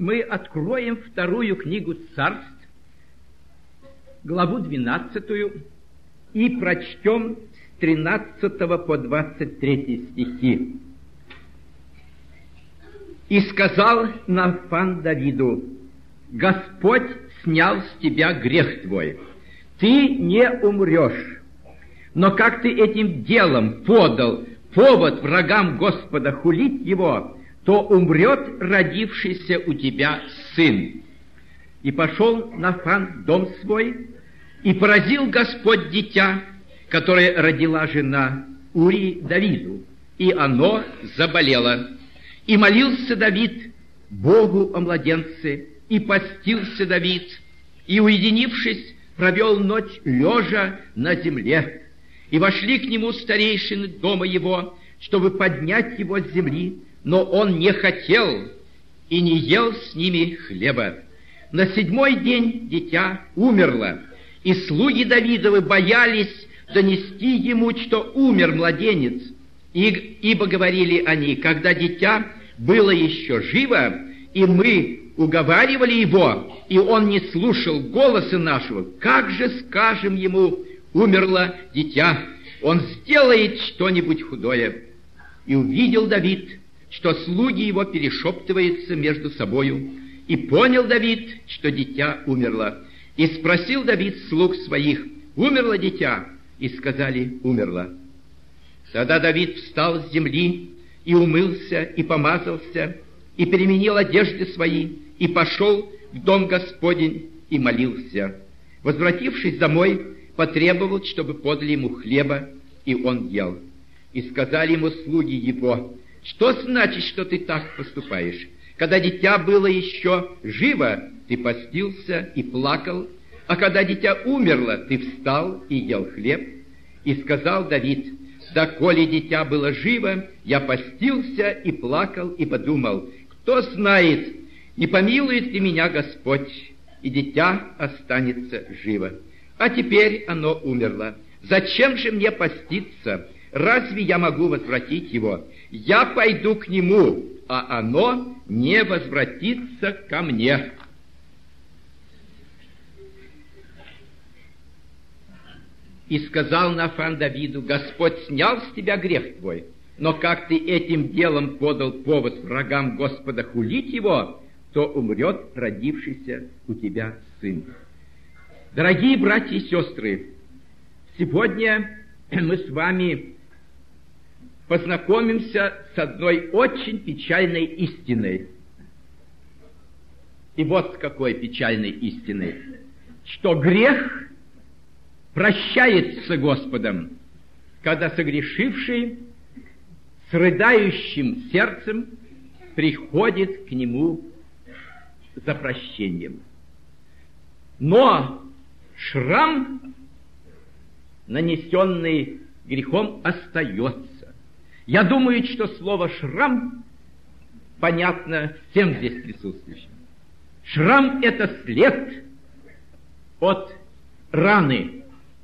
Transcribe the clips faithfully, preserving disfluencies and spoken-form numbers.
мы откроем вторую книгу Царств, главу двенадцатую, и прочтем с тринадцатого по двадцать третий стихи. «И сказал Нафан Давиду: Господь снял с тебя грех твой, ты не умрешь. Но как ты этим делом подал повод врагам Господа хулить его, то умрет родившийся у тебя сын. И пошел Нафан в дом свой, и поразил Господь дитя, которое родила жена Урии Давиду, и оно заболело. И молился Давид Богу о младенце, и постился Давид, и, уединившись, провел ночь лежа на земле. И вошли к нему старейшины дома его, чтобы поднять его с земли, но он не хотел и не ел с ними хлеба. На седьмой день дитя умерло, и слуги Давидовы боялись донести ему, что умер младенец, и, ибо говорили они: когда дитя было еще живо, и мы уговаривали его, и он не слушал голоса нашего, как же скажем ему: умерло дитя, он сделает что-нибудь худое. И увидел Давид, что слуги его перешептываются между собою, и понял Давид, что дитя умерло. И спросил Давид слуг своих: умерло дитя? И сказали: умерло. Тогда Давид встал с земли, и умылся, и помазался, и переменил одежды свои, и пошел в дом Господень, и молился. Возвратившись домой, потребовал, чтобы подали ему хлеба, и он ел. И сказали ему слуги его: что значит, что ты так поступаешь? Когда дитя было еще живо, ты постился и плакал, а когда дитя умерло, ты встал и ел хлеб. И сказал Давид: да коли дитя было живо, я постился и плакал, и подумал: кто знает, не помилует ли меня Господь, и дитя останется живо. А теперь оно умерло. Зачем же мне поститься? Разве я могу возвратить его? Я пойду к нему, а оно не возвратится ко мне. И сказал Нафан Давиду: Господь снял с тебя грех твой, но как ты этим делом подал повод врагам Господа хулить его, то умрет родившийся у тебя сын. Дорогие братья и сестры, сегодня мы с вами познакомимся с одной очень печальной истиной. И вот с какой печальной истиной: что грех прощается Господом, когда согрешивший с рыдающим сердцем приходит к Нему за прощением. Но шрам, нанесенный грехом, остается. Я думаю, что слово «шрам» понятно всем здесь присутствующим. Шрам — это след от раны,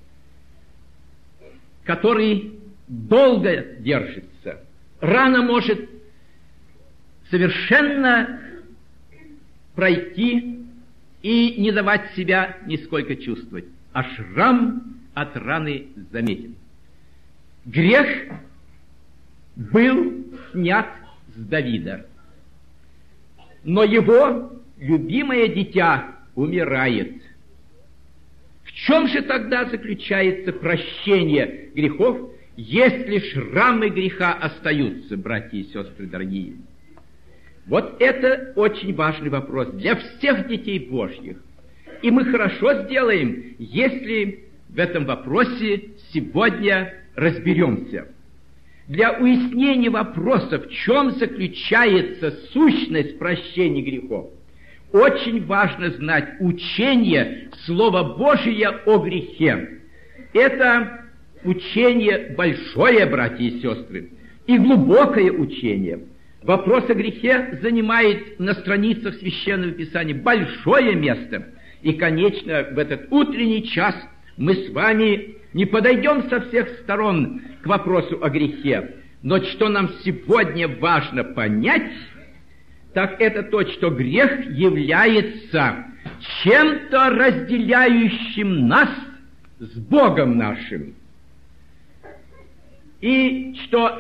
который долго держится. Рана может совершенно пройти и не давать себя нисколько чувствовать, а шрам от раны заметен. Грех был снят с Давида, но его любимое дитя умирает. В чем же тогда заключается прощение грехов, если шрамы греха остаются, братья и сестры дорогие? Вот это очень важный вопрос для всех детей Божьих. И мы хорошо сделаем, если в этом вопросе сегодня разберемся. Для уяснения вопроса, в чем заключается сущность прощения грехов, очень важно знать учение Слова Божия о грехе. Это учение большое, братья и сестры, и глубокое учение. Вопрос о грехе занимает на страницах Священного Писания большое место. И, конечно, в этот утренний час мы с вами не подойдем со всех сторон к вопросу о грехе. Но что нам сегодня важно понять, так это то, что грех является чем-то разделяющим нас с Богом нашим. И что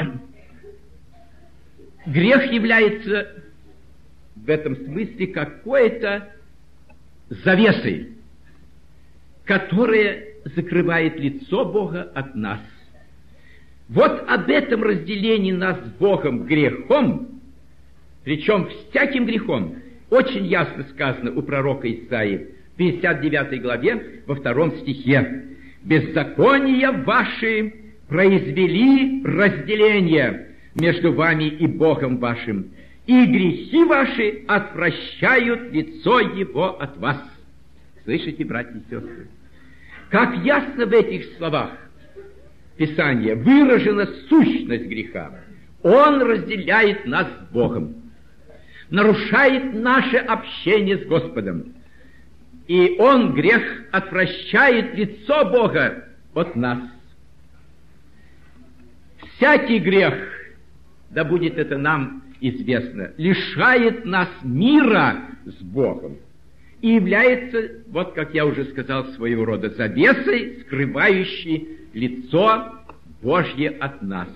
грех является в этом смысле какой-то завесой, которая закрывает лицо Бога от нас. Вот об этом разделении нас с Богом грехом, причем всяким грехом, очень ясно сказано у пророка Исаии в пятьдесят девятой главе во втором стихе. «Беззакония ваши произвели разделение между вами и Богом вашим, и грехи ваши отвращают лицо Его от вас». Слышите, братья и сестры? Как ясно в этих словах Писания выражена сущность греха. Он разделяет нас с Богом, нарушает наше общение с Господом. И он, грех, отвращает лицо Бога от нас. Всякий грех, да будет это нам известно, лишает нас мира с Богом и является, вот как я уже сказал, своего рода завесой, скрывающей лицо Божье от нас.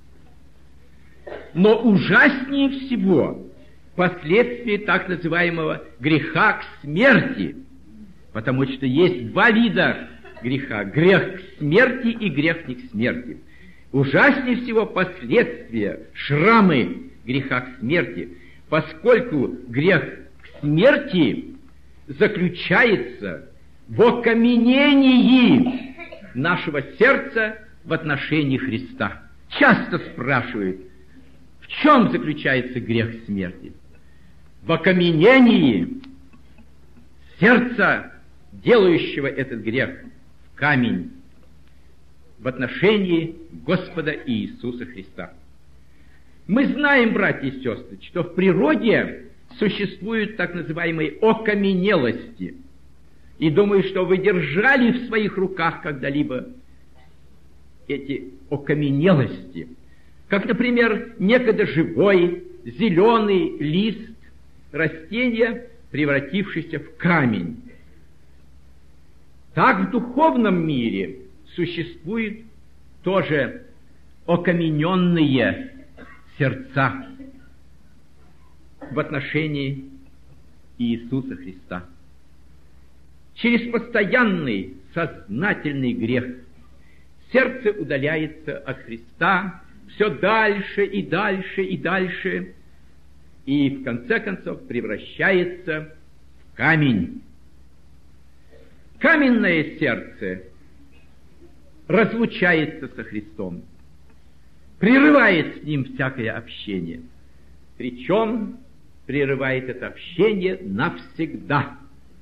Но ужаснее всего последствия так называемого греха к смерти, потому что есть два вида греха: грех к смерти и грех не к смерти. Ужаснее всего последствия, шрамы греха к смерти, поскольку грех к смерти заключается в окаменении нашего сердца в отношении Христа. Часто спрашивают, в чем заключается грех смерти? В окаменении сердца, делающего этот грех, в камень, в отношении Господа Иисуса Христа. Мы знаем, братья и сестры, что в природе существуют так называемые окаменелости. И думаю, что вы держали в своих руках когда-либо эти окаменелости. Как, например, некогда живой зеленый лист растения, превратившийся в камень. Так в духовном мире существуют тоже окамененные сердца в отношении Иисуса Христа. Через постоянный сознательный грех сердце удаляется от Христа все дальше и дальше и дальше, и в конце концов превращается в камень. Каменное сердце разлучается со Христом, прерывает с Ним всякое общение. Причем прерывает это общение навсегда.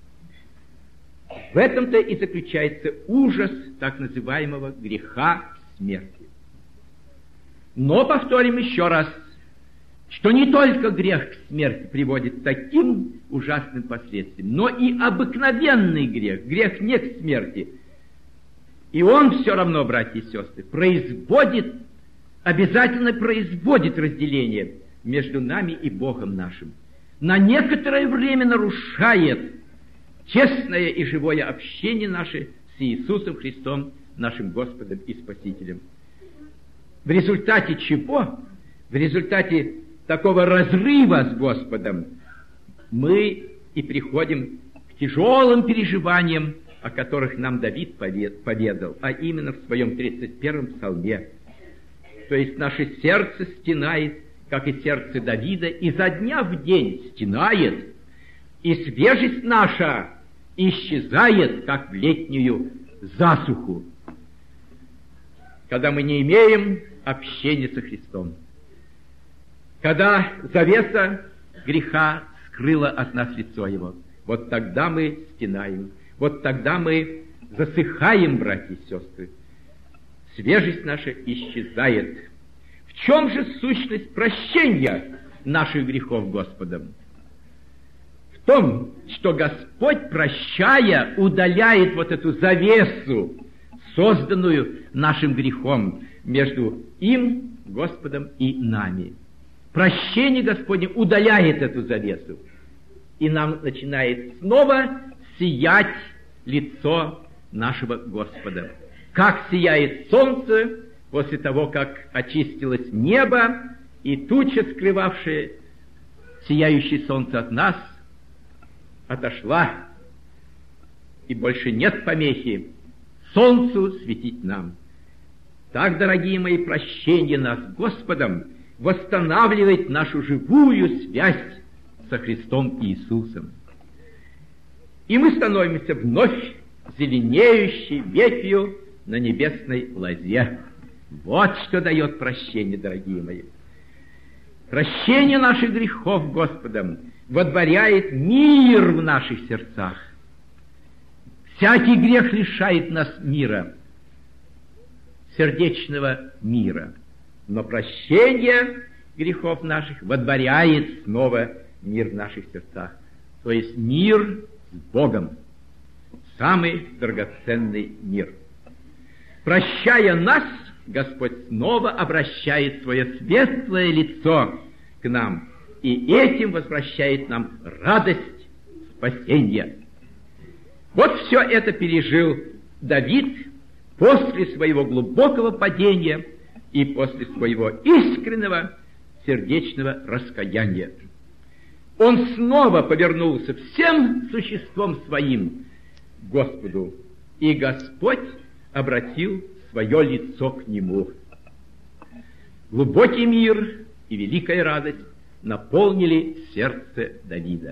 В этом-то и заключается ужас так называемого греха смерти. Но повторим еще раз, что не только грех к смерти приводит к таким ужасным последствиям, но и обыкновенный грех, грех не к смерти. И он все равно, братья и сестры, производит, обязательно производит разделение между нами и Богом нашим. На некоторое время нарушает честное и живое общение наше с Иисусом Христом, нашим Господом и Спасителем. В результате чего? В результате такого разрыва с Господом мы и приходим к тяжелым переживаниям, о которых нам Давид поведал, а именно в своем тридцать первом псалме. То есть наше сердце стенает, как и сердце Давида, изо дня в день стенает, и свежесть наша исчезает, как в летнюю засуху, когда мы не имеем общения со Христом, когда завеса греха скрыла от нас лицо Его. Вот тогда мы стенаем, вот тогда мы засыхаем, братья и сестры. Свежесть наша исчезает. В чем же сущность прощения наших грехов Господом? В том, что Господь, прощая, удаляет вот эту завесу, созданную нашим грехом, между им, Господом, и нами. Прощение Господне удаляет эту завесу, и нам начинает снова сиять лицо нашего Господа. Как сияет солнце после того, как очистилось небо, и туча, скрывавшая сияющее солнце от нас, отошла, и больше нет помехи солнцу светить нам. Так, дорогие мои, прощение нас с Господом восстанавливает нашу живую связь со Христом Иисусом. И мы становимся вновь зеленеющей ветвью на небесной лозе. Вот что дает прощение, дорогие мои. Прощение наших грехов Господом водворяет мир в наших сердцах. Всякий грех лишает нас мира, сердечного мира. Но прощение грехов наших водворяет снова мир в наших сердцах. То есть мир с Богом. Самый драгоценный мир. Прощая нас, Господь снова обращает свое светлое лицо к нам, и этим возвращает нам радость спасения. Вот все это пережил Давид после своего глубокого падения и после своего искреннего сердечного раскаяния. Он снова повернулся всем существом своим к Господу, и Господь обратил свое лицо к нему. Глубокий мир и великая радость наполнили сердце Давида.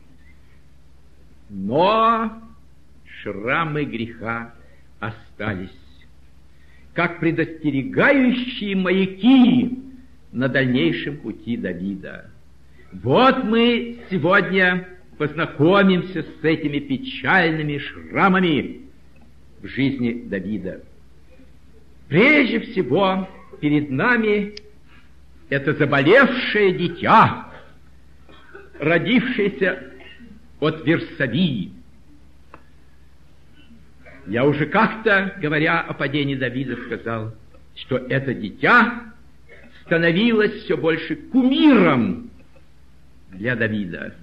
Но шрамы греха остались, как предостерегающие маяки на дальнейшем пути Давида. Вот мы сегодня познакомимся с этими печальными шрамами в жизни Давида. Прежде всего, перед нами это заболевшее дитя, родившееся от Версавии. Я уже как-то, говоря о падении Давида, сказал, что это дитя становилось все больше кумиром для Давида.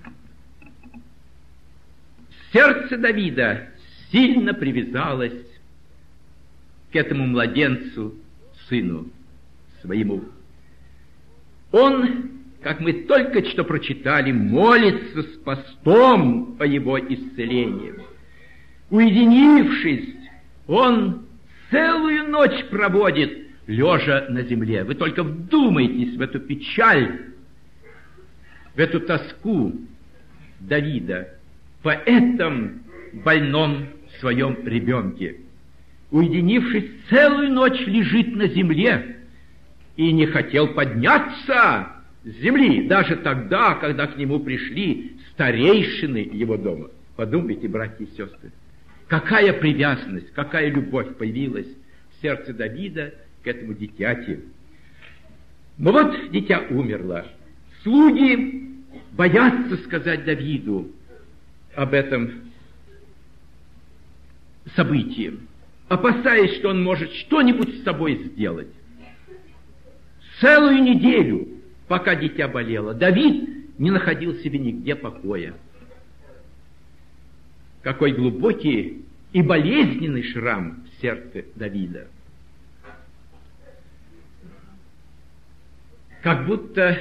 Сердце Давида сильно привязалось к этому младенцу, сыну своему. Он, как мы только что прочитали, молится с постом о его исцелении. Уединившись, он целую ночь проводит, лежа на земле. Вы только вдумайтесь в эту печаль, в эту тоску Давида по этому больном своем ребенке. Уединившись, целую ночь лежит на земле и не хотел подняться с земли, даже тогда, когда к нему пришли старейшины его дома. Подумайте, братья и сестры, какая привязанность, какая любовь появилась в сердце Давида к этому дитяти. Но вот дитя умерло. Слуги боятся сказать Давиду об этом событии, опасаясь, что он может что-нибудь с собой сделать. Целую неделю, пока дитя болело, Давид не находил себе нигде покоя. Какой глубокий и болезненный шрам в сердце Давида. Как будто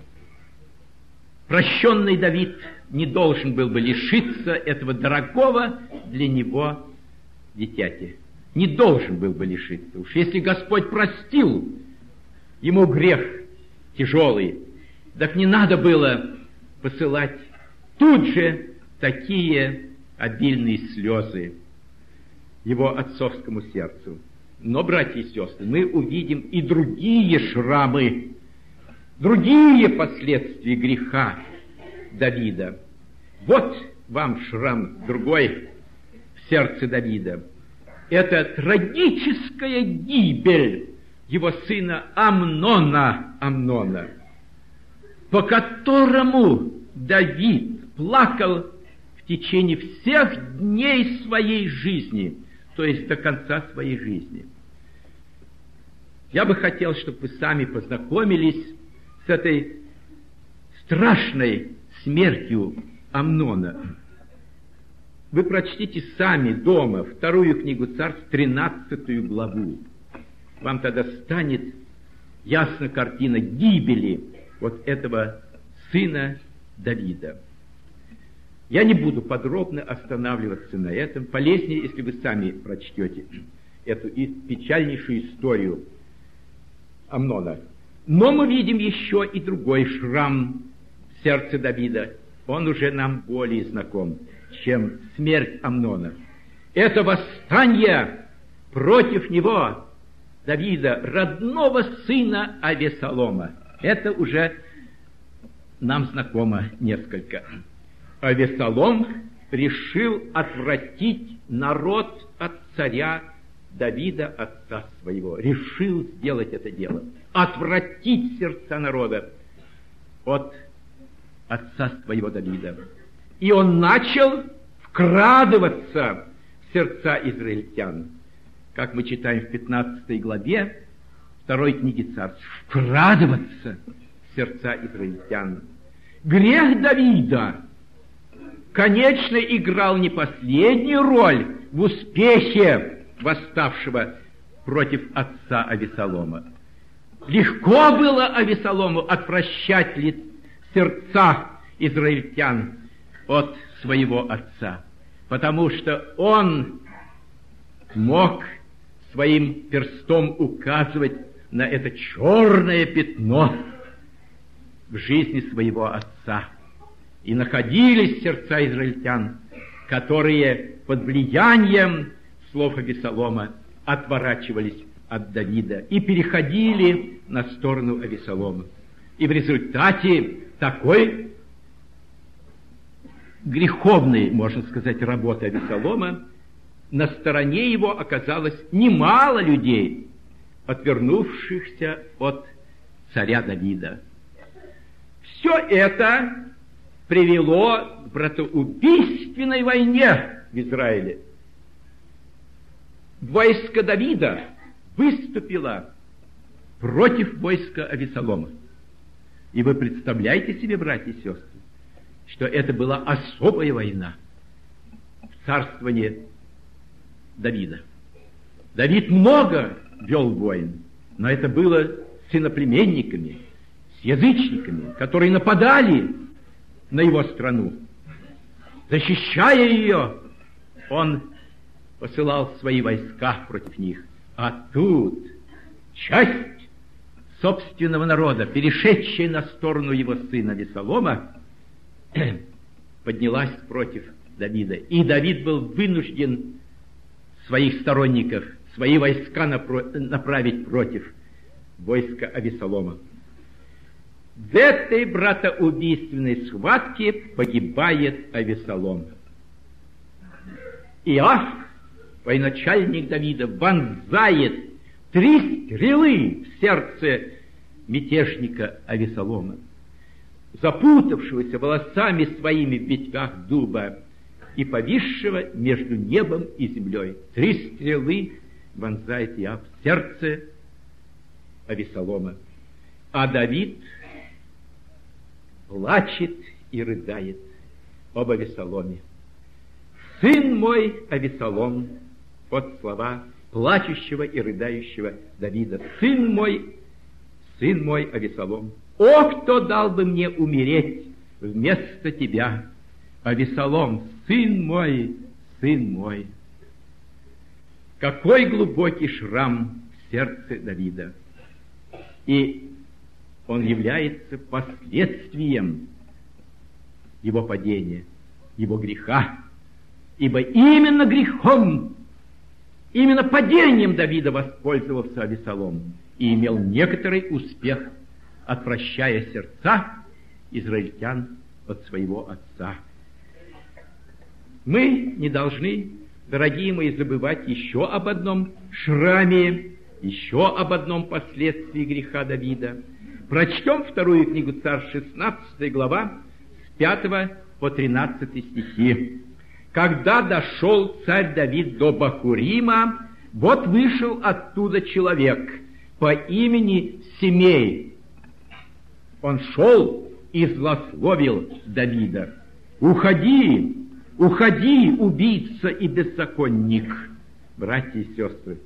прощенный Давид не должен был бы лишиться этого дорогого для него дитяти. Не должен был бы лишиться. Уж если Господь простил ему грех тяжелый, так не надо было посылать тут же такие обильные слезы его отцовскому сердцу. Но, братья и сестры, мы увидим и другие шрамы, другие последствия греха Давида. Вот вам шрам другой в сердце Давида. Это трагическая гибель его сына Амнона, Амнона, по которому Давид плакал в течение всех дней своей жизни, то есть до конца своей жизни. Я бы хотел, чтобы вы сами познакомились с этой страшной смертью Амнона. Вы прочтите сами дома вторую книгу Царств, тринадцатую главу. Вам тогда станет ясна картина гибели вот этого сына Давида. Я не буду подробно останавливаться на этом. Полезнее, если вы сами прочтете эту печальнейшую историю Амнона. Но мы видим еще и другой шрам в сердце Давида. Он уже нам более знаком, чем смерть Амнона. Это восстание против него, Давида, родного сына Авесолома. Это уже нам знакомо несколько. Авесолом решил отвратить народ от царя Давида, отца своего. Решил сделать это дело. Отвратить сердца народа от отца своего Давида. И он начал вкрадываться в сердца израильтян. Как мы читаем в пятнадцатой главе второй книги Царств. Вкрадываться в сердца израильтян. Грех Давида, конечно, играл не последнюю роль в успехе восставшего против отца Авесолома. Легко было Авесолому отвращать ли сердца израильтян от своего отца, потому что он мог своим перстом указывать на это черное пятно в жизни своего отца. И находились сердца израильтян, которые под влиянием слов Авесолома отворачивались от Давида и переходили на сторону Авесолома. И в результате такой греховной, можно сказать, работы Авесолома на стороне его оказалось немало людей, отвернувшихся от царя Давида. Все это привело к братоубийственной войне в Израиле. Войско Давида выступило против войска Авесолома. И вы представляете себе, братья и сестры, что это была особая война в царствовании Давида. Давид много вел войн, но это было с иноплеменниками, с язычниками, которые нападали на его страну. Защищая ее, он посылал свои войска против них. А тут часть собственного народа, перешедшая на сторону его сына Авесолома, поднялась против Давида. И Давид был вынужден своих сторонников, свои войска направить против войска Авесолома. В этой братоубийственной схватке погибает Авесолом. Иоав, военачальник Давида, вонзает три стрелы в сердце мятежника Авесолома, запутавшегося волосами своими в ветвях дуба и повисшего между небом и землей. Три стрелы вонзает Иоав в сердце Авесолома. А Давид плачет и рыдает об Авесоломе. «Сын мой Авесолом», вот слова плачущего и рыдающего Давида. «Сын мой, сын мой Авесолом, о, кто дал бы мне умереть вместо тебя, Авесолом, сын мой, сын мой». Какой глубокий шрам в сердце Давида. И он является последствием его падения, его греха. Ибо именно грехом, именно падением Давида воспользовался Авесолом и имел некоторый успех, отвращая сердца израильтян от своего отца. Мы не должны, дорогие мои, забывать еще об одном шраме, еще об одном последствии греха Давида. Прочтем вторую книгу Царств, шестнадцатая глава, с пятого по тринадцатый стихи. «Когда дошел царь Давид до Бахурима, вот вышел оттуда человек по имени Семей. Он шел и злословил Давида. Уходи, уходи, убийца и беззаконник. Братья и сестры,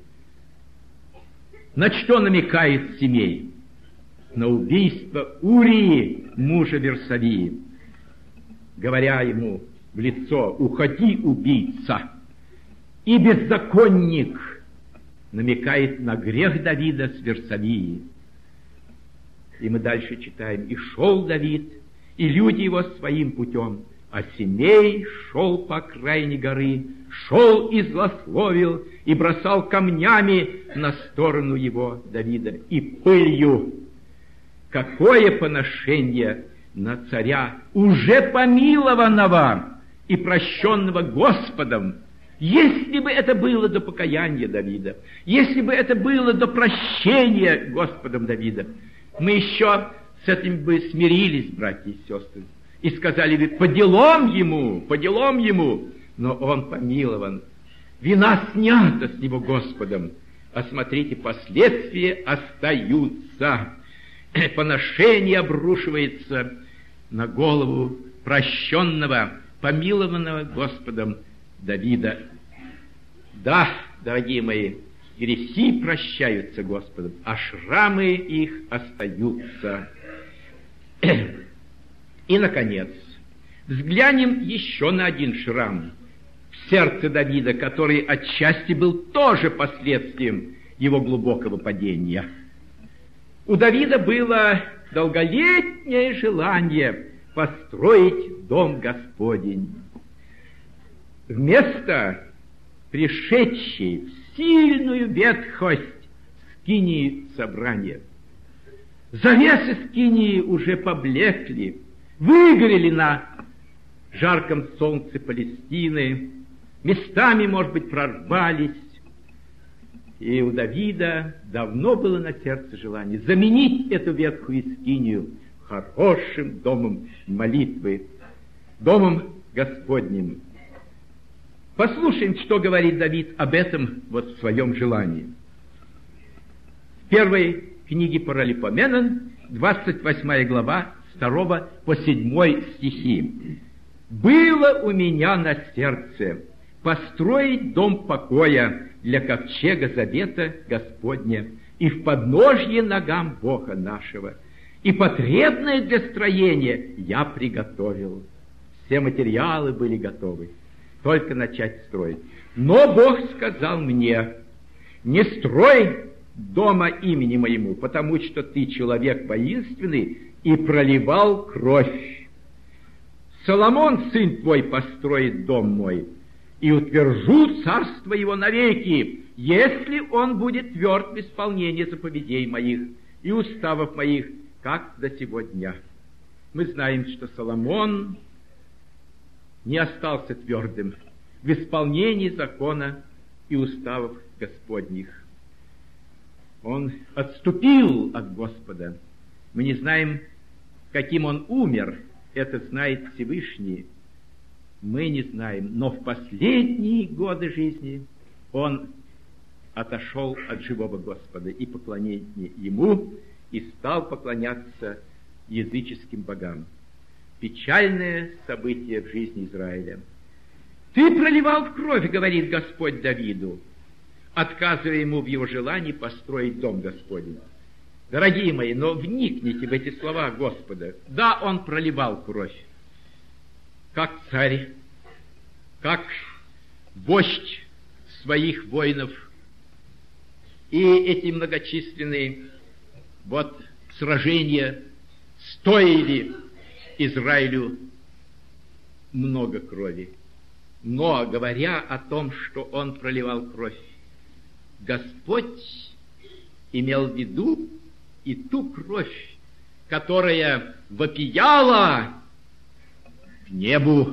на что намекает Семей? На убийство Урии, мужа Версавии, говоря ему в лицо: уходи, убийца и беззаконник, намекает на грех Давида с Версавией. И мы дальше читаем: и шел Давид, и люди его своим путем, а Семей шел по окраине горы, шел и злословил, и бросал камнями на сторону его, Давида, и пылью. Какое поношение на царя, уже помилованного и прощенного Господом! Если бы это было до покаяния Давида, если бы это было до прощения Господом Давида, мы еще с этим бы смирились, братья и сестры, и сказали бы: по делам ему, по делам ему, но он помилован, вина снята с него Господом. А смотрите, последствия остаются, поношение обрушивается на голову прощенного, помилованного Господом Давида. Да, дорогие мои, грехи прощаются Господом, а шрамы их остаются. И, наконец, взглянем еще на один шрам в сердце Давида, который отчасти был тоже последствием его глубокого падения. У Давида было долголетнее желание построить дом Господень. Вместо пришедшей в сильную ветхость скинии собрания, завесы скинии уже поблекли, выгорели на жарком солнце Палестины, местами, может быть, прорвались. И у Давида давно было на сердце желание заменить эту ветхую скинию хорошим домом молитвы, домом Господним. Послушаем, что говорит Давид об этом вот в своем желании. В первой книге Паралипоменон, двадцать восьмая глава, с второго по седьмой стихи. «Было у меня на сердце построить дом покоя для ковчега завета Господня и в подножье ногам Бога нашего, и потребное для строения я приготовил». Все материалы были готовы, только начать строить. Но Бог сказал мне: не строй дома имени моему, потому что ты человек воинственный и проливал кровь. Соломон, сын твой, построит дом мой, и утвержу царство его навеки, если он будет тверд в исполнении заповедей моих и уставов моих, как до сего дня. Мы знаем, что Соломон не остался твердым в исполнении закона и уставов Господних. Он отступил от Господа. Мы не знаем, каким он умер, это знает Всевышний. Мы не знаем, но в последние годы жизни он отошел от живого Господа и поклонения ему, и стал поклоняться языческим богам. Печальное событие в жизни Израиля. «Ты проливал кровь, — говорит Господь Давиду, отказывая ему в его желании построить дом Господень». Дорогие мои, но вникните в эти слова Господа. Да, он проливал кровь, как царь, как вождь своих воинов, и эти многочисленные вот сражения стоили Израилю много крови. Но, говоря о том, что он проливал кровь, Господь имел в виду и ту кровь, которая вопияла к небу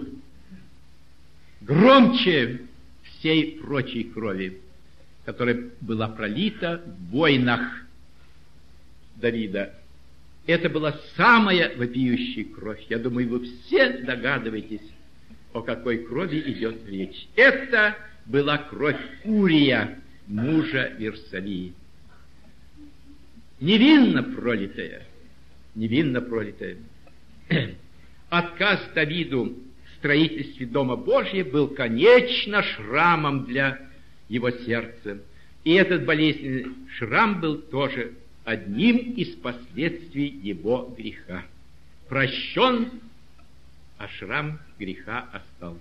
громче всей прочей крови, которая была пролита в войнах Давида. Это была самая вопиющая кровь. Я думаю, вы все догадываетесь, о какой крови идет речь. Это была кровь Урия, мужа Версавии. Невинно пролитая, невинно пролитая. отказ Давиду в строительстве Дома Божьего был, конечно, шрамом для его сердца. И этот болезненный шрам был тоже одним из последствий его греха. Прощен, а шрам греха остался.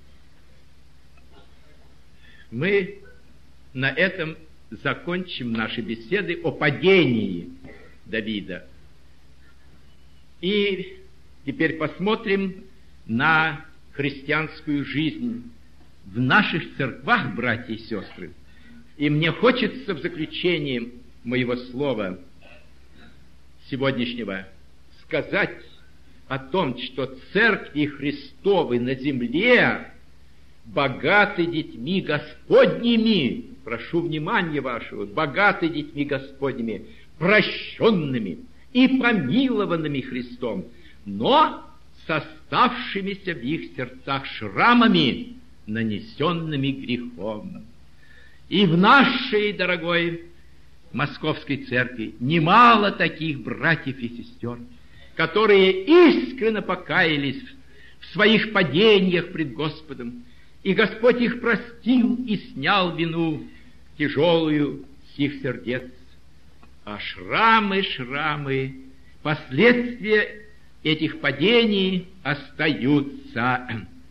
Мы на этом закончим наши беседы о падении Давида. И теперь посмотрим на христианскую жизнь в наших церквах, братья и сестры. И мне хочется в заключении моего слова сегодняшнего сказать о том, что церкви Христовы на земле богаты детьми Господними, прошу внимания вашего, богаты детьми Господними, прощенными и помилованными Христом, но с оставшимися в их сердцах шрамами, нанесенными грехом. И в нашей, дорогой Московской церкви, немало таких братьев и сестер, которые искренне покаялись в своих падениях пред Господом, и Господь их простил и снял вину тяжелую с их сердец. А шрамы, шрамы, последствия этих падений остаются.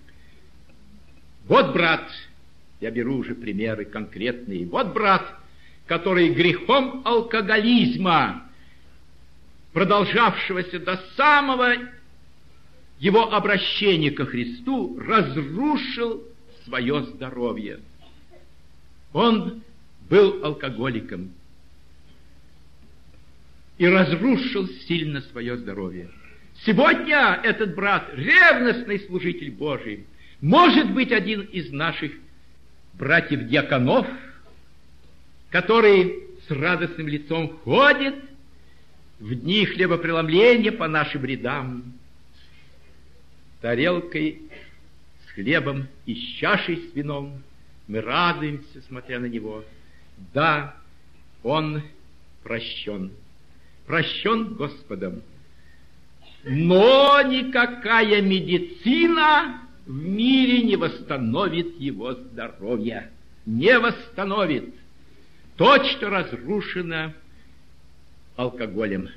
Вот брат, я беру уже примеры конкретные, вот брат, который грехом алкоголизма, продолжавшегося до самого его обращения ко Христу, разрушил свое здоровье. Он был алкоголиком и разрушил сильно свое здоровье. Сегодня этот брат, ревностный служитель Божий, может быть один из наших братьев-диаконов, который с радостным лицом ходит в дни хлебопреломления по нашим рядам, с тарелкой, с хлебом и с чашей с вином. Мы радуемся, смотря на него. Да, он прощен. Прощен Господом. Но никакая медицина в мире не восстановит его здоровье. Не восстановит то, что разрушено алкоголем.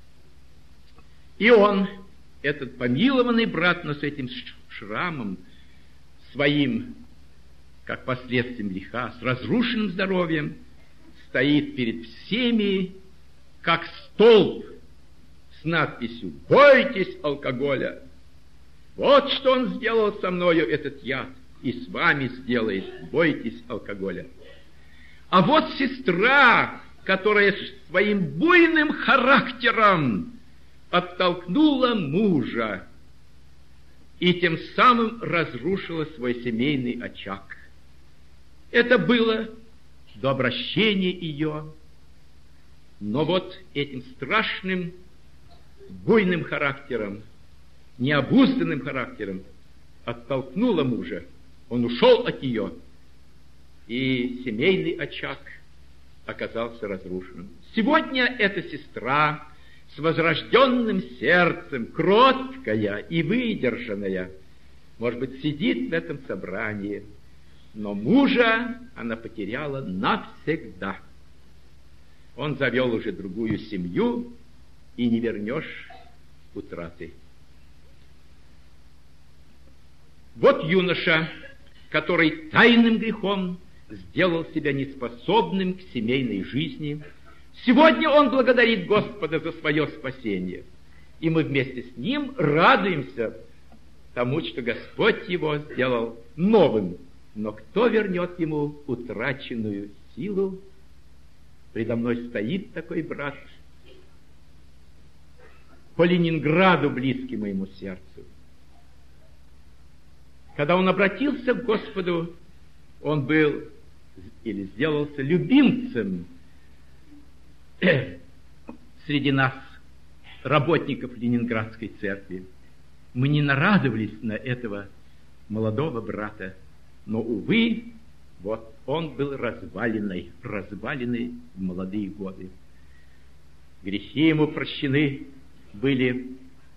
И он, этот помилованный брат, но с этим шрамом своим, как последствием греха, с разрушенным здоровьем, стоит перед всеми, как столб с надписью «Бойтесь алкоголя». Вот что он сделал со мною, этот яд, и с вами сделает. Бойтесь алкоголя. А вот сестра, которая своим буйным характером оттолкнула мужа и тем самым разрушила свой семейный очаг. Это было до обращения ее, но вот этим страшным буйным характером, необузданным характером оттолкнула мужа. Он ушел от нее, и семейный очаг оказался разрушенным. Сегодня эта сестра с возрожденным сердцем, кроткая и выдержанная, может быть, сидит в этом собрании, но мужа она потеряла навсегда. Он завел уже другую семью, и не вернешь утраты. Вот юноша, который тайным грехом сделал себя неспособным к семейной жизни. Сегодня он благодарит Господа за свое спасение. И мы вместе с ним радуемся тому, что Господь его сделал новым. Но кто вернет ему утраченную силу? Предо мной стоит такой брат, по Ленинграду близкий моему сердцу. Когда он обратился к Господу, он был или сделался любимцем среди нас, работников Ленинградской церкви. Мы не нарадовались на этого молодого брата, но, увы, вот он был разваленный, разваленный в молодые годы. Грехи ему прощены были с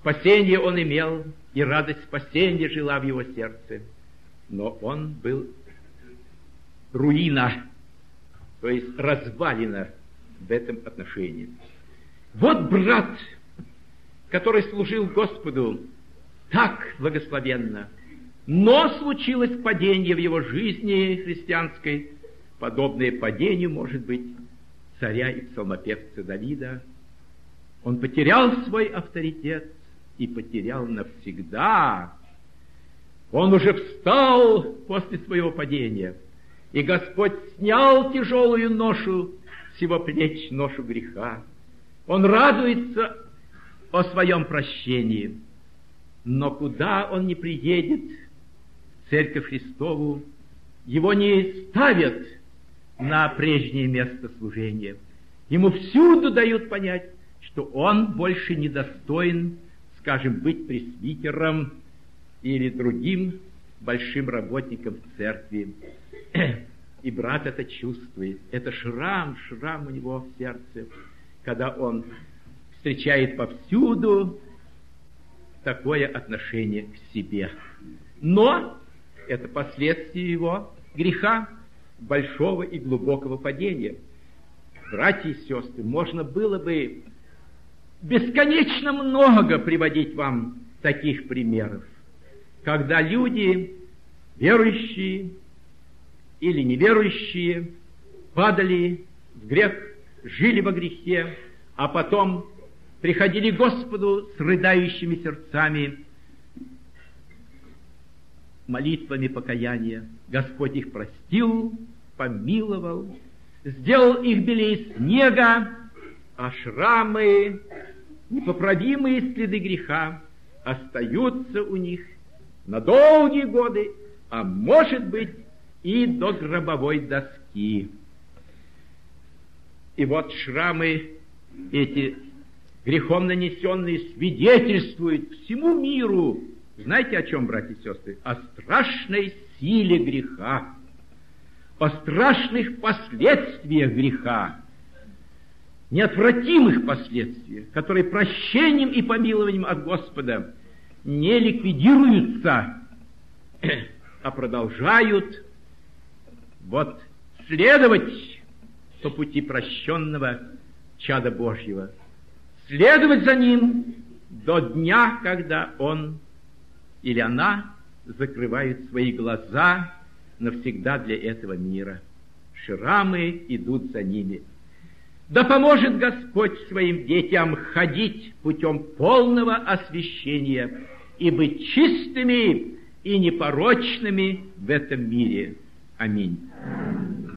Спасение он имел, и радость спасения жила в его сердце. Но он был руина, то есть развалина в этом отношении. Вот брат, который служил Господу так благословенно, но случилось падение в его жизни христианской, подобное падению, может быть, царя и псалмопевца Давида. Он потерял свой авторитет и потерял навсегда. Он уже встал после своего падения, и Господь снял тяжелую ношу с его плеч, ношу греха. Он радуется о своем прощении, но куда он не приедет, в Церковь Христову, его не ставят на прежнее место служения. Ему всюду дают понять, что он больше не достоин, скажем, быть пресвитером или другим большим работником в церкви. И брат это чувствует. Это шрам, шрам у него в сердце, когда он встречает повсюду такое отношение к себе. Но это последствия его греха, большого и глубокого падения. Братья и сестры, можно было бы бесконечно много приводить вам таких примеров, когда люди, верующие или неверующие, падали в грех, жили во грехе, а потом приходили к Господу с рыдающими сердцами, молитвами покаяния. Господь их простил, помиловал, сделал их белее снега, а шрамы, непоправимые следы греха остаются у них на долгие годы, а может быть и до гробовой доски. И вот шрамы эти, грехом нанесенные, свидетельствуют всему миру. Знаете о чем, братья и сестры? О страшной силе греха, о страшных последствиях греха, неотвратимых последствиях, которые прощением и помилованием от Господа не ликвидируются, а продолжают вот следовать по пути прощенного чада Божьего, следовать за ним до дня, когда он или она закрывают свои глаза навсегда для этого мира. Шрамы идут за ними. Да поможет Господь своим детям ходить путем полного освящения и быть чистыми и непорочными в этом мире. Аминь.